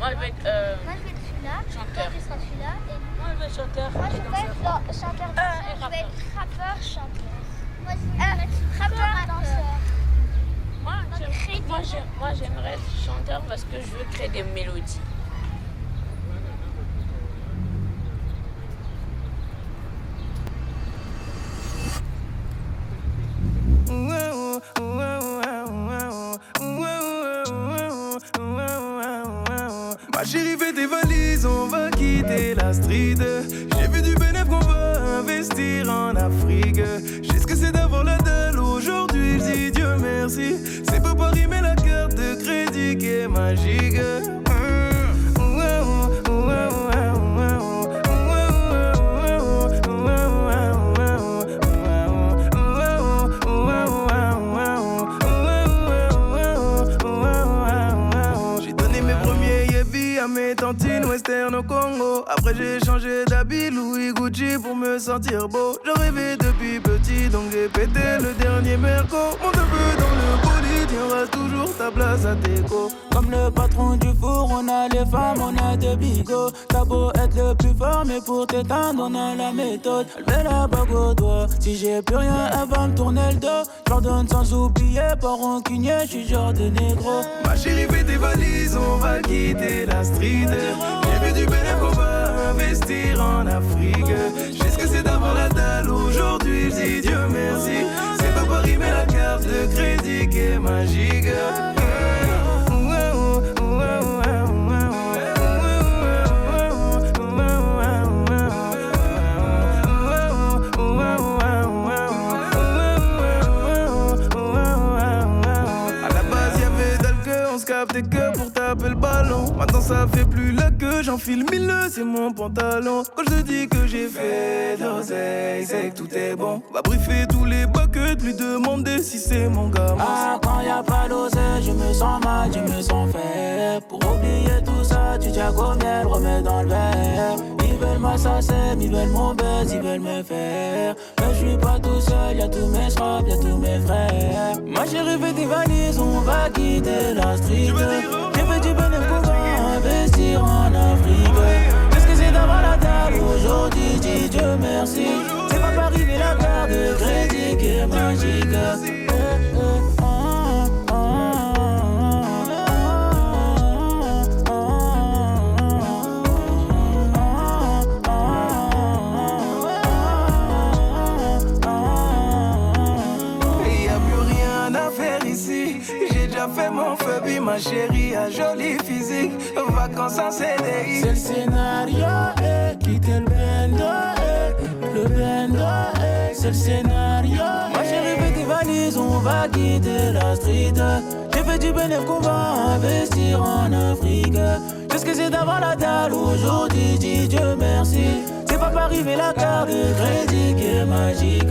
Moi, je vais être Moi, je vais être celui-là. chanteur. Toi, tu seras celui-là. Et Moi, je vais être chanteur. moi, je vais pas être chanteur. et Je vais être rappeur, chanteur. Moi, je vais être rappeur, danseur. Moi, j'aimerais être chanteur parce que je veux créer des mélodies. Ma chérie, fais tes valises, on va quitter la street. J'ai vu du bénéf qu'on va investir en Afrique. J'ai ce que c'est d'avoir la dalle aujourd'hui, je dis Dieu merci. C'est pas Paris mais la carte de crédit qui est magique. Mes tantines western au Congo. Après j'ai changé d'habit Louis Gucci pour me sentir beau. J'en rêvais depuis petit donc j'ai pété le dernier merco. Mon neveu dans le bolide, y'aura toujours ta place à déco. Comme le patron du four, on a les femmes, on a des bigots. T'as beau être le plus fort, mais pour t'éteindre, on a la méthode. Elle met la bague au doigt. Si j'ai plus rien, elle va me tourner le dos. J'ordonne sans oublier, pas rancunier, j'suis genre de négro. Ma chérie, fais tes valises, on va quitter la street. J'ai vu du bénéf, on va investir en Afrique. J'ai ce que c'est d'avoir la dalle aujourd'hui, je dis Dieu merci. C'est pas Paris, mais la carte de crédit qui est magique. Capté que pour taper le ballon. Maintenant ça fait plus la queue, j'enfile 1000, c'est mon pantalon. Quand je te dis que j'ai fait d'oseille, c'est que tout est bon. Va briefer tous les buckets, lui demander si c'est mon gars. Ah, quand y'a pas d'oseille, je me sens mal, je me sens faible. Pour oublier tout ça, tu tiens comme miel, remets dans le verre. Ils veulent m'assasser, ils veulent mon buzz, ils veulent me faire. Mais je suis pas tout seul, y'a tous mes straps, y'a tous mes frères. Ma chérie, fais tes valises, on va quitter la street. J'ai fait du bénéfice pour investir en Afrique. Qu'est-ce que c'est d'avoir la dalle aujourd'hui, dis Dieu merci. C'est pas Paris mais la carte de crédit qui est magique. Fait mon feu, puis ma chérie a joli physique. Vacances en CDI. C'est le scénario, quitter le bendo, le bendo, c'est le scénario. Ma chérie fait tes valises, on va quitter la street. J'ai fait du bénéfice qu'on va investir en Afrique. Qu'est-ce que c'est d'avoir la dalle aujourd'hui, dis Dieu merci. C'est pas Paris mais la carte de crédit qui est magique.